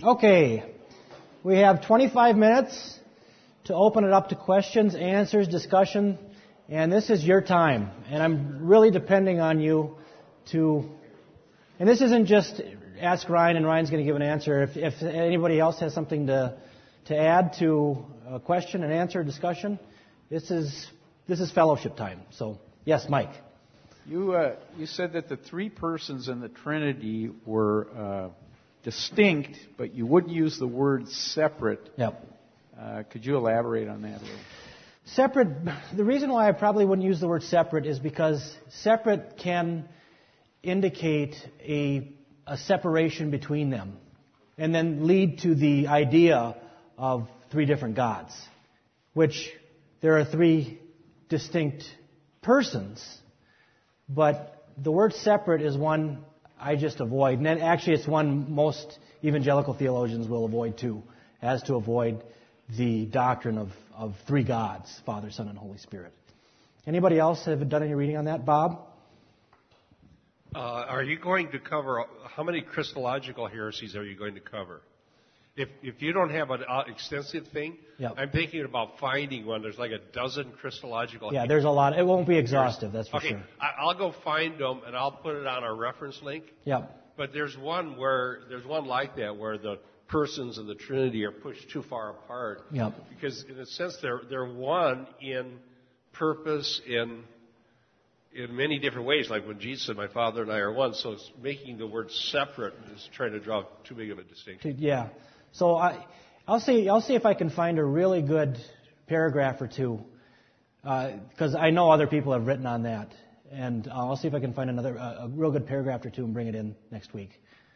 Okay, we have 25 minutes to open it up to questions, answers, discussion, and this is your time. And I'm really depending on you to, and this isn't just ask Ryan and Ryan's going to give an answer. If anybody else has something to add to a question and answer discussion, this is fellowship time. So, yes, Mike. You said that the three persons in the Trinity were distinct, but you wouldn't use the word separate. Yep. Could you elaborate on that a little? Separate, the reason why I probably wouldn't use the word separate is because separate can indicate a separation between them and then lead to the idea of three different gods, which there are three distinct persons, but the word separate is one I just avoid. And then actually it's one most evangelical theologians will avoid too, as to avoid the doctrine of three gods, Father, Son, and Holy Spirit. Anybody else have done any reading on that? Bob? Are you going to cover, how many Christological heresies are you going to cover? If you don't have an extensive thing, Yep. I'm thinking about finding one. There's like a dozen Christological heresies. Yeah, there's a lot. It won't be exhaustive, that's for sure. I'll go find them and I'll put it on our reference link. Yeah. But there's one like that where the persons of the Trinity are pushed too far apart. Yep. Because in a sense they're one in purpose, in many different ways, like when Jesus said, "My Father and I are one." So it's making the word separate is trying to draw too big of a distinction. Yeah. So I'll see if I can find a really good paragraph or two, because I know other people have written on that, and I'll see if I can find a real good paragraph or two and bring it in next week.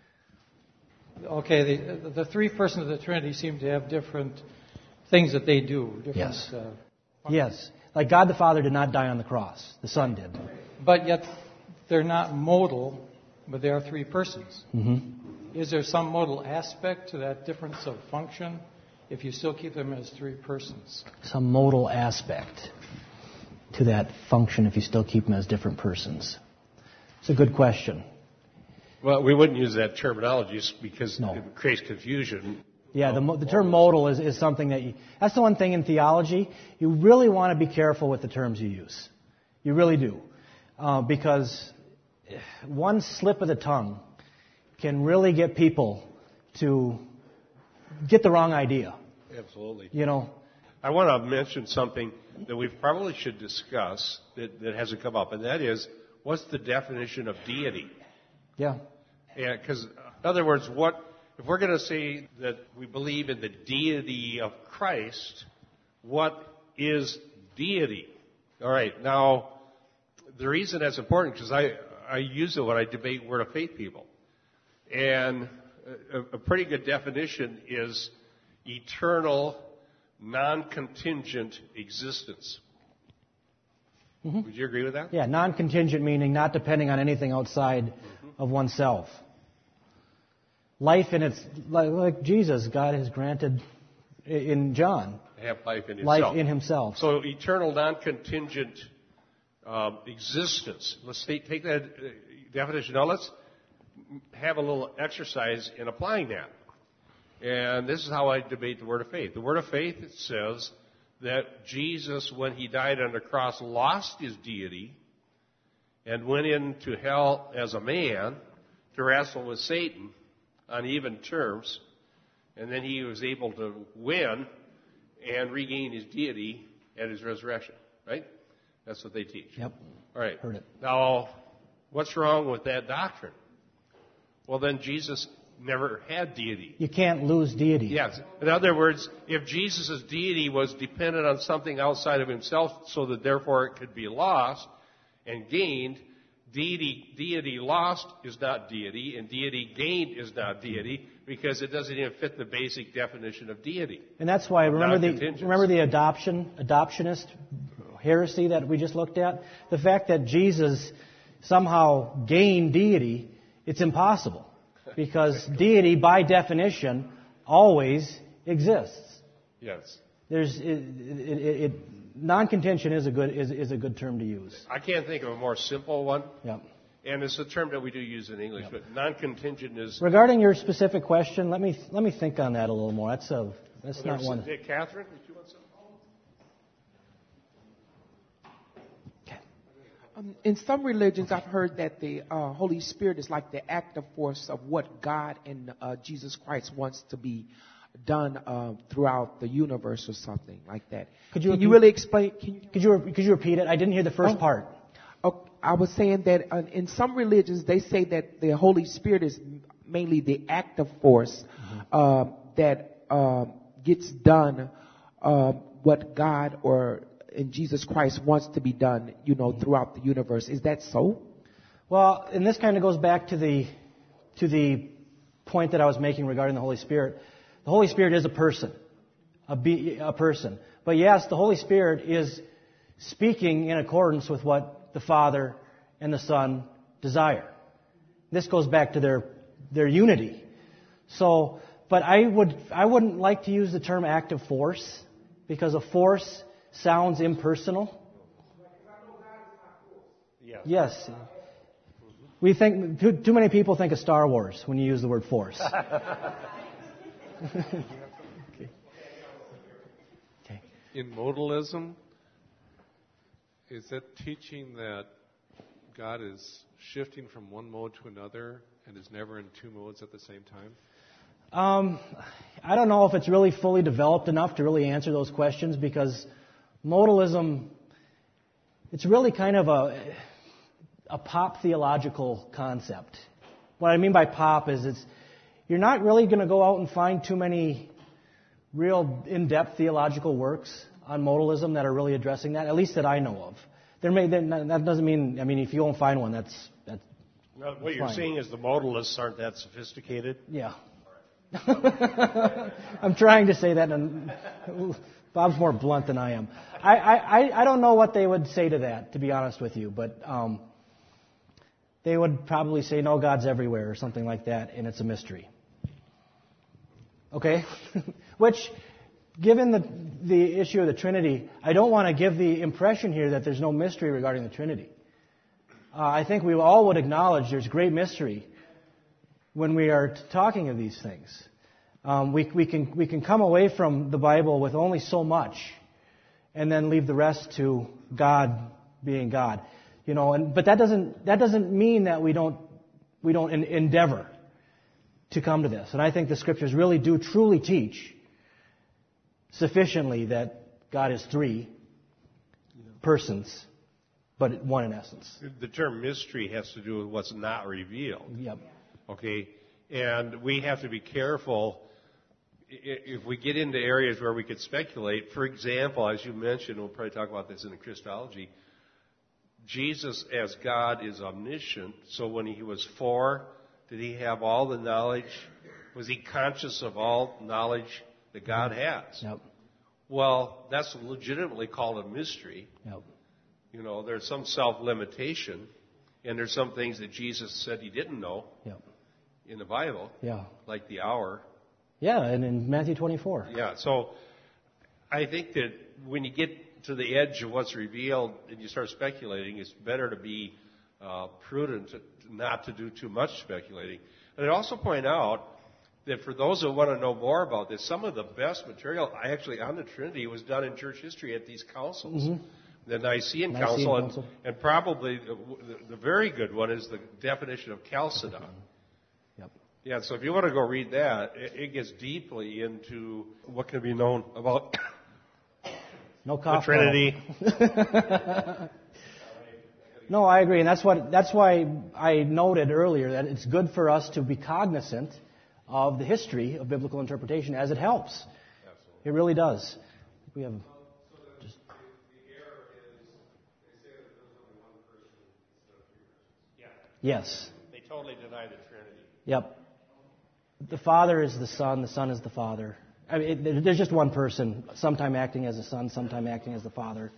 Okay, the three persons of the Trinity seem to have different things that they do. Yes. Yes. Like God the Father did not die on the cross. The Son did. But yet they're not modal, but they are three persons. Mm-hmm. Is there some modal aspect to that difference of function if you still keep them as three persons? Some modal aspect to that function if you still keep them as different persons. It's a good question. Well, we wouldn't use that terminology because No. it creates confusion. Yeah, the term modal is something that's the one thing in theology. You really want to be careful with the terms you use. You really do. Because one slip of the tongue can really get people to get the wrong idea. Absolutely. You know? I want to mention something that we probably should discuss that hasn't come up, and that is, what's the definition of deity? Yeah. Yeah, because, in other words, if we're going to say that we believe in the deity of Christ, what is deity? All right, now, the reason that's important, because I use it when I debate Word of Faith people. And a pretty good definition is eternal, non-contingent existence. Mm-hmm. Would you agree with that? Yeah, non-contingent meaning not depending on anything outside of oneself. Life in its, like Jesus, God has granted in John. Have life in himself. Life in himself. So eternal, non-contingent existence. Let's take that definition. Now let's have a little exercise in applying that. And this is how I debate the Word of Faith. The Word of Faith, it says that Jesus, when he died on the cross, lost his deity and went into hell as a man to wrestle with Satan on even terms. And then he was able to win and regain his deity at his resurrection. Right? That's what they teach. Yep. All right. Heard it. Now, what's wrong with that doctrine? Well, then Jesus never had deity. You can't lose deity. Yes. In other words, if Jesus' deity was dependent on something outside of himself so that therefore it could be lost and gained, deity lost is not deity, and deity gained is not deity, because it doesn't even fit the basic definition of deity. And that's why, remember the adoptionist heresy that we just looked at? The fact that Jesus somehow gained deity, it's impossible. Because deity, by definition, always exists. Yes. Non-contention is a good term to use. I can't think of a more simple one. Yeah. And it's a term that we do use in English, but non-contingent is... Regarding your specific question, let me think on that a little more. That's not one. Catherine, did you want something? In some religions, I've heard that the Holy Spirit is like the active force of what God and Jesus Christ wants to be done throughout the universe or something like that. Can you really explain? Could you repeat it? I didn't hear the first part. I was saying that in some religions, they say that the Holy Spirit is mainly the active force that gets done what God and Jesus Christ wants to be done, throughout the universe. Is that so? Well, and this kind of goes back to the point that I was making regarding the Holy Spirit. The Holy Spirit is a person, a person. But yes, the Holy Spirit is speaking in accordance with what the Father and the Son desire. This goes back to their unity. So, but I wouldn't like to use the term active force, because a force sounds impersonal. Yes. We think too many people think of Star Wars when you use the word force. Okay. In modalism, is that teaching that God is shifting from one mode to another and is never in two modes at the same time? I don't know if it's really fully developed enough to really answer those questions, because modalism, it's really kind of a pop theological concept. What I mean by pop is you're not really going to go out and find too many real in-depth theological works on modalism that are really addressing that, at least that I know of. That doesn't mean, if you don't find one, that's what you're saying is the modalists aren't that sophisticated? Yeah. I'm trying to say that, and Bob's more blunt than I am. I don't know what they would say to that, to be honest with you, but they would probably say, no, God's everywhere, or something like that, and it's a mystery. Okay? Which, given the issue of the Trinity, I don't want to give the impression here that there's no mystery regarding the Trinity. I think we all would acknowledge there's great mystery when we are talking of these things. We can come away from the Bible with only so much, and then leave the rest to God being God. But that doesn't mean that we don't endeavor to come to this. And I think the Scriptures really do truly teach sufficiently that God is three persons, but one in essence. The term mystery has to do with what's not revealed. Yep. Okay? And we have to be careful if we get into areas where we could speculate. For example, as you mentioned, we'll probably talk about this in the Christology, Jesus as God is omniscient, so when he was 4, did he have all the knowledge? Was he conscious of all knowledge that God has? Yep. Well, that's legitimately called a mystery. Yep. There's some self-limitation, and there's some things that Jesus said he didn't know in the Bible, like the hour. Yeah, and in Matthew 24. Yeah, so I think that when you get to the edge of what's revealed and you start speculating, it's better to be prudent not to do too much speculating. And I'd also point out that for those who want to know more about this, some of the best material actually on the Trinity was done in church history at these councils. Mm-hmm. The Nicene Council, and probably the very good one is the definition of Chalcedon. Yep. Yeah, so if you want to go read that, it gets deeply into what can be known about the Trinity. No, I agree, and that's why I noted earlier that it's good for us to be cognizant of the history of biblical interpretation, as it helps. Absolutely. It really does. We have. Yes. They totally deny the Trinity. Yep. The Father is the Son is the Father. There's just one person, sometime acting as the Son, sometime acting as the Father.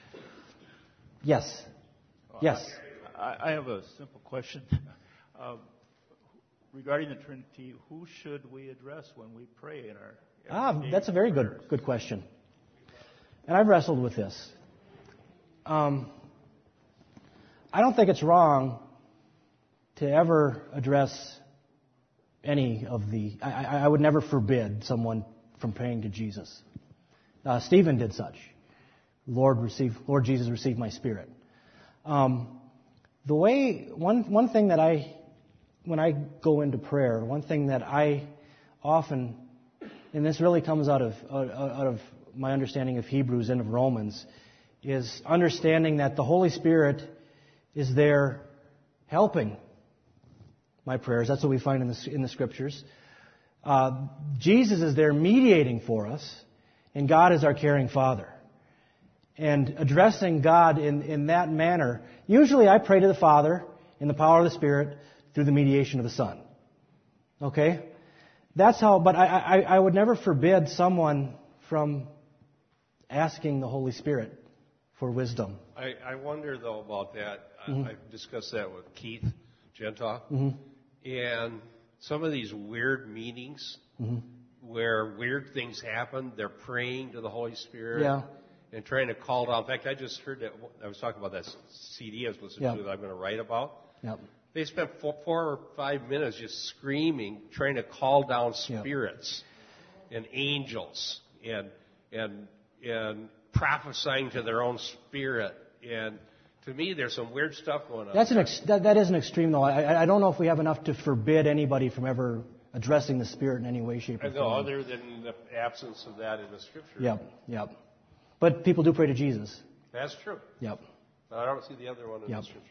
Yes. Yes. I have a simple question. Regarding the Trinity, who should we address when we pray in our... That's a very good question. And I've wrestled with this. I don't think it's wrong to ever address any of the... I would never forbid someone from praying to Jesus. Stephen did such. Lord Jesus, receive my spirit. One thing that when I go into prayer, one thing that I often, and this really comes out of my understanding of Hebrews and of Romans, is understanding that the Holy Spirit is there helping my prayers. That's what we find in the Scriptures. Jesus is there mediating for us, and God is our caring Father. And addressing God in that manner, usually I pray to the Father in the power of the Spirit through the mediation of the Son. Okay? That's how, but I would never forbid someone from asking the Holy Spirit for wisdom. I wonder, though, about that. Mm-hmm. I've discussed that with Keith Gentile. Mm-hmm. And some of these weird meetings Mm-hmm. where weird things happen, they're praying to the Holy Spirit. Yeah. And trying to call down. In fact, I just heard that. I was talking about that CD I was listening to that I'm going to write about. Yep. They spent 4 or 5 minutes just screaming, trying to call down spirits and angels and prophesying to their own spirit. And to me, there's some weird stuff going on. That is an extreme, though. I don't know if we have enough to forbid anybody from ever addressing the Spirit in any way, shape, or form. No, other than the absence of that in the Scripture. Yep. But people do pray to Jesus. That's true. Yep. But I don't see the other one in the Scripture.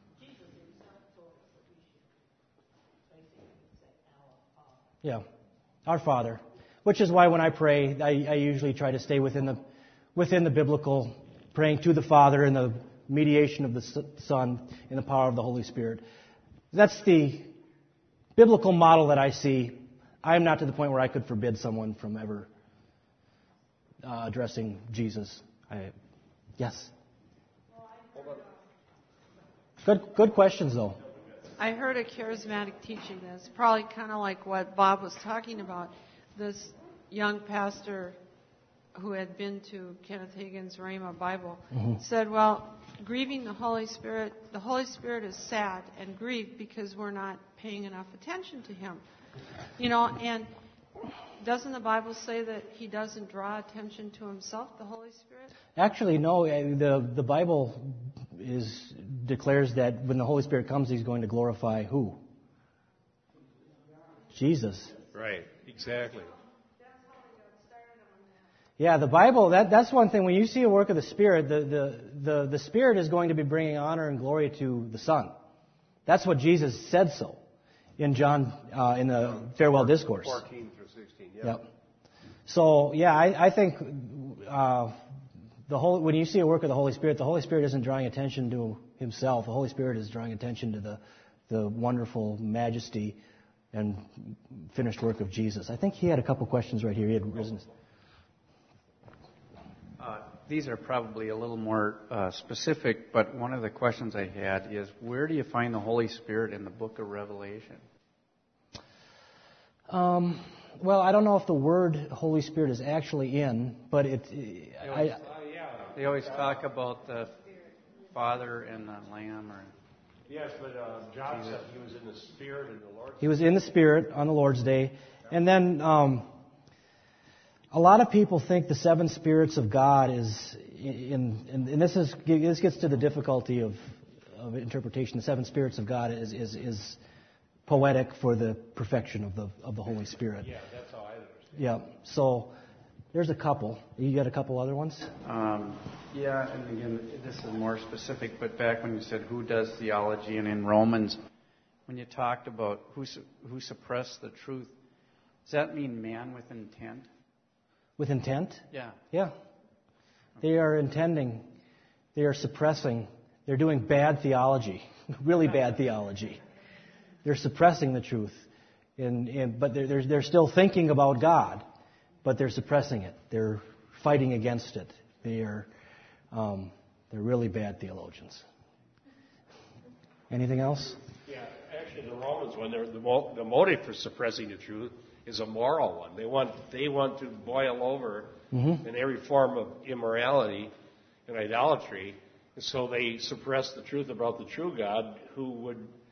Yeah. Our Father. Which is why when I pray, I usually try to stay within the biblical, praying to the Father in the mediation of the Son in the power of the Holy Spirit. That's the biblical model that I see. I'm not to the point where I could forbid someone from ever addressing Jesus. Yes. Good questions, though. I heard a charismatic teaching that's probably kind of like what Bob was talking about. This young pastor who had been to Kenneth Hagin's Rhema Bible said, well, grieving the Holy Spirit is sad and grieved because we're not paying enough attention to Him. And doesn't the Bible say that He doesn't draw attention to Himself, the Holy Spirit? Actually, no. The Bible declares that when the Holy Spirit comes, He's going to glorify who? Jesus. Right. Exactly. Yeah, the Bible. That's one thing. When you see a work of the Spirit, the Spirit is going to be bringing honor and glory to the Son. That's what Jesus said so in John in the farewell discourse. 14 through 16. Yep. So I think when you see a work of the Holy Spirit isn't drawing attention to Himself. The Holy Spirit is drawing attention to the wonderful majesty and finished work of Jesus. I think he had a couple questions right here. He had risen. These are probably a little more specific, but one of the questions I had is, where do you find the Holy Spirit in the book of Revelation? Well, I don't know if the word Holy Spirit is actually in, but they always talk about the Father and the Lamb. Yes, but John said He was in the Spirit in the Lord's Day. He was in the Spirit on the Lord's Day. And then a lot of people think the seven spirits of God is and this gets to the difficulty of interpretation. The seven spirits of God is poetic for the perfection of the Holy Spirit. Yeah, that's how I understand. Yeah. So there's a couple. You got a couple other ones? Yeah, and again, this is more specific, but back when you said who does theology, and in Romans, when you talked about who suppressed the truth, does that mean man with intent? With intent? Yeah. Yeah. They are intending, they are suppressing, they're doing bad theology, really bad theology. They're suppressing the truth, but they're still thinking about God, but they're suppressing it. They're fighting against it. They're really bad theologians. Anything else? Yeah, actually, the Romans one, the motive for suppressing the truth is a moral one. They want to boil over in every form of immorality and idolatry, and so they suppress the truth about the true God, who would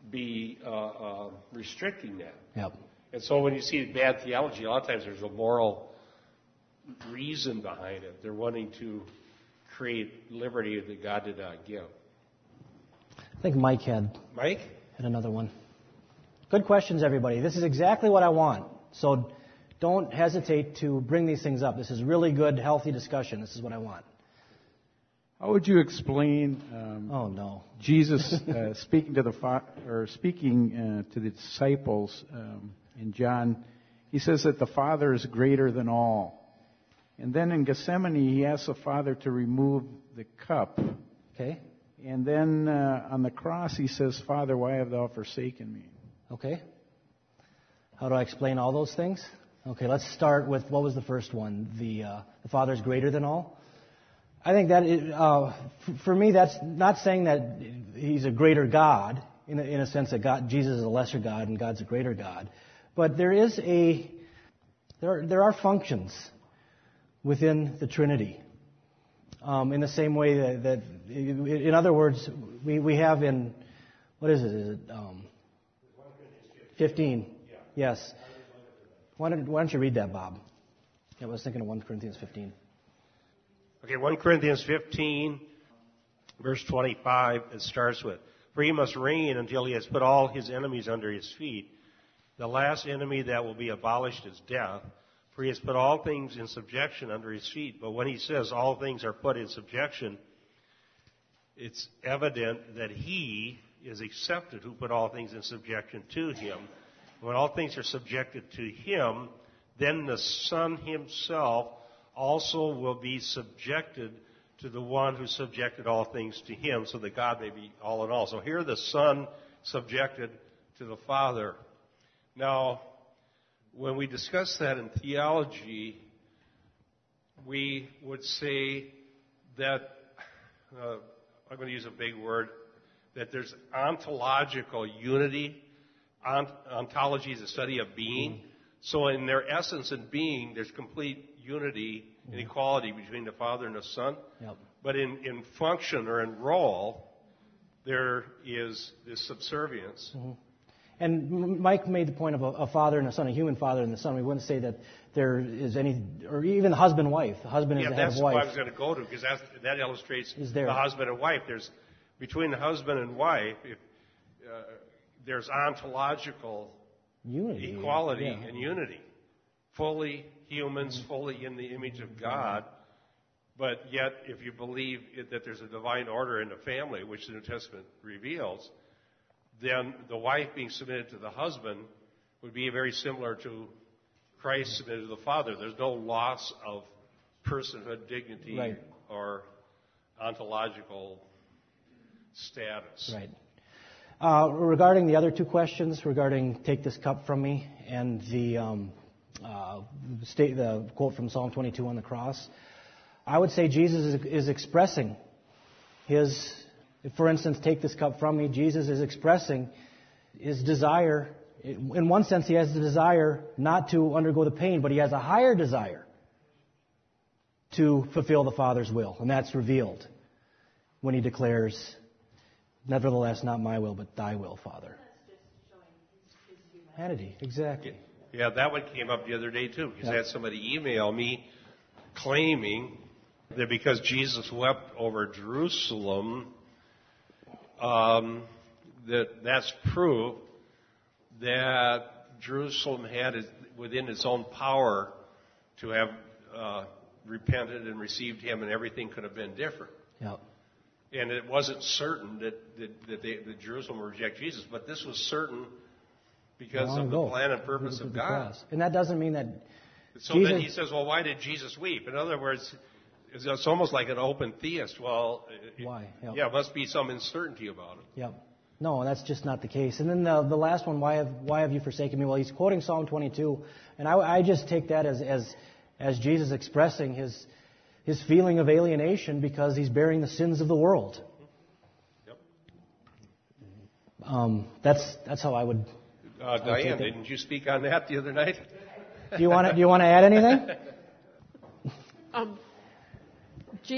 be restricting that. Yep. And so when you see bad theology, a lot of times there's a moral reason behind it. They're wanting to create liberty that God did not give. I think Mike had Mike? another one. Good questions, everybody. This is exactly what I want. So don't hesitate to bring these things up. This is really good, healthy discussion. This is what I want. How would you explain Jesus speaking to the disciples in John? He says that the Father is greater than all. And then in Gethsemane, he asks the Father to remove the cup. Okay. And then on the cross, he says, Father, why have thou forsaken me? Okay. How do I explain all those things? Okay, let's start with, what was the first one? The Father is greater than all? I think that, for me, that's not saying that he's a greater God, in a sense that Jesus is a lesser God and God's a greater God. But there are functions within the Trinity. In the same way that in other words, we have in, what is it? Is it 15? Yes. Why don't you read that, Bob? I was thinking of 1 Corinthians 15. Okay, 1 Corinthians 15, verse 25, it starts with, for he must reign until he has put all his enemies under his feet. The last enemy that will be abolished is death, for he has put all things in subjection under his feet. But when he says all things are put in subjection, it's evident that he is accepted who put all things in subjection to him. When all things are subjected to him, then the Son himself also will be subjected to the one who subjected all things to him, so that God may be all in all. So here the Son subjected to the Father. Now, when we discuss that in theology, we would say that, I'm going to use a big word, that there's ontological unity. Ontology is a study of being. So in their essence and being, there's complete unity and equality between the Father and the Son. Yep. But in function or in role, there is this subservience. Mm-hmm. And Mike made the point of a father and a son, a human father and the son. We wouldn't say that there is any, or even the husband and wife. The husband is the head of wife. That's what I was going to go to, because that illustrates the husband and wife. There's between the husband and wife, there's ontological unity, equality, and unity. Fully humans, fully in the image of God. But yet, if you believe that there's a divine order in the family, which the New Testament reveals, then the wife being submitted to the husband would be very similar to Christ submitted to the Father. There's no loss of personhood, dignity, or ontological status. Right. Regarding the other two questions, regarding take this cup from me and the quote from Psalm 22 on the cross, I would say Jesus is expressing his, for instance, take this cup from me. Jesus is expressing his desire. In one sense, he has the desire not to undergo the pain, but he has a higher desire to fulfill the Father's will. And that's revealed when he declares, nevertheless, not my will, but thy will, Father. That's just showing his humanity. Exactly. Yeah, that one came up the other day, too, because I had somebody email me claiming that because Jesus wept over Jerusalem, that's proof that Jerusalem had within its own power to have repented and received him, and everything could have been different. Yep. And it wasn't certain that Jerusalem would reject Jesus, but this was certain because of the plan and purpose of God. And that doesn't mean that. So then he says, well, why did Jesus weep? In other words, it's almost like an open theist. Well, why? Yep. Yeah, it must be some uncertainty about it. Yep. No, that's just not the case. And then the last one, why have you forsaken me? Well, he's quoting Psalm 22, and I just take that as Jesus expressing his feeling of alienation because he's bearing the sins of the world. Yep. That's how I would. Diane, didn't you speak on that the other night? Do you want to add anything?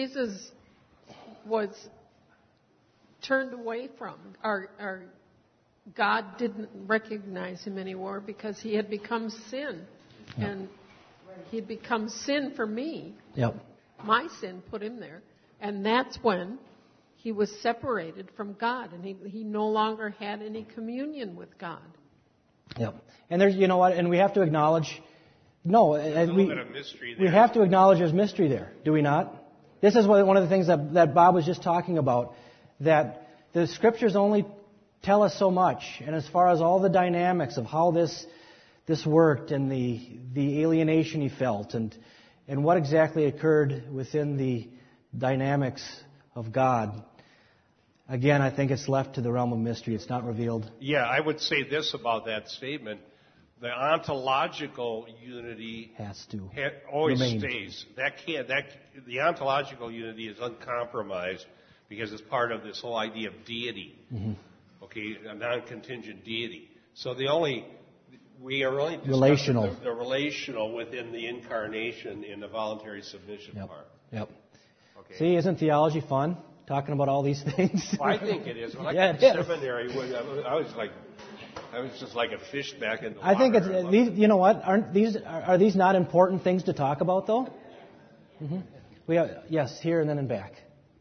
Jesus was turned away from, or God didn't recognize him anymore because he had become sin. Yep. And he had become sin for me. Yep. My sin put him there. And that's when he was separated from God, and he no longer had any communion with God. Yep. And there's, you know what, and we have to acknowledge, mystery there. We have to acknowledge there's mystery there, do we not? This is one of the things that Bob was just talking about, that the Scriptures only tell us so much, and as far as all the dynamics of how this worked, and the alienation he felt, and what exactly occurred within the dynamics of God. Again, I think it's left to the realm of mystery. It's not revealed. Yeah, I would say this about that statement. The ontological unity has to always remain. stays. The ontological unity is uncompromised because it's part of this whole idea of deity. Mm-hmm. Okay, a non-contingent deity. So we are only relational. The relational within the incarnation in the voluntary submission part. Yep. Okay. See, isn't theology fun? Talking about all these things. Well, I think it is. When I yeah, got to seminary, I was just like a fish back in the water. I think it's these. You know what? Are these not important things to talk about though? Mm-hmm. Yes, here and then in back.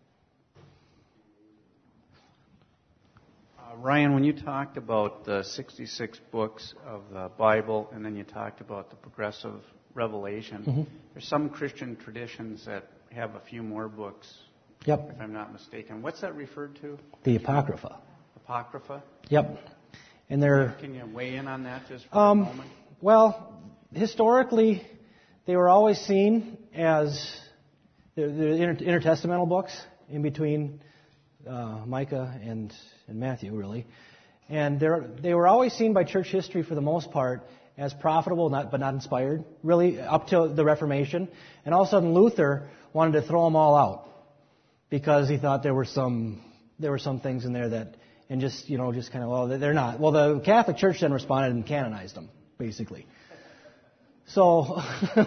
Ryan, when you talked about the 66 books of the Bible, and then you talked about the progressive revelation, there's some Christian traditions that have a few more books. Yep. If I'm not mistaken. What's that referred to? The Apocrypha. Apocrypha? Yep. And they're... Can you weigh in on that just for a moment? Well, historically, they were always seen as the intertestamental books in between Micah and Matthew, really. And they were always seen by church history, for the most part, as profitable, but not inspired, really, up to the Reformation. And all of a sudden, Luther wanted to throw them all out, because he thought there were some things in there that, and just kind of, well, they're not. Well, the Catholic Church then responded and canonized them, basically. So,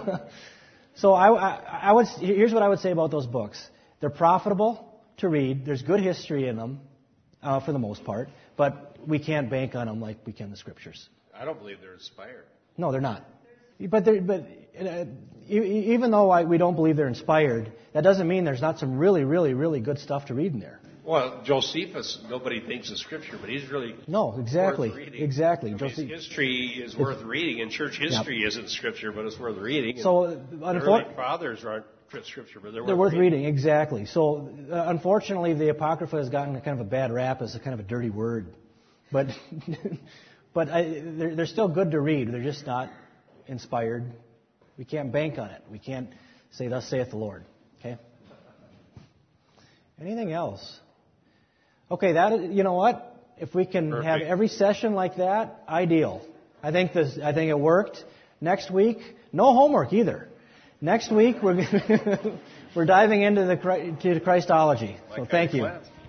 here's what I would say about those books. They're profitable to read. There's good history in them, for the most part, but we can't bank on them like we can the Scriptures. I don't believe they're inspired. No, they're not. But even though we don't believe they're inspired, that doesn't mean there's not some really, really, really good stuff to read in there. Well, Josephus, nobody thinks is Scripture, but he's really exactly, worth reading. Exactly. His history is worth reading, and church history isn't Scripture, but it's worth reading. So, the early fathers aren't Scripture, but they're worth reading. Exactly. So, unfortunately, the Apocrypha has gotten kind of a bad rap as a kind of a dirty word, but they're still good to read. They're just not inspired. We can't bank on it. We can't say, "Thus saith the Lord." Okay. Anything else? Okay, you know what? If we can have every session like that, ideal. I think it worked. Next week, no homework either. Next week we're diving into the Christology. So thank you.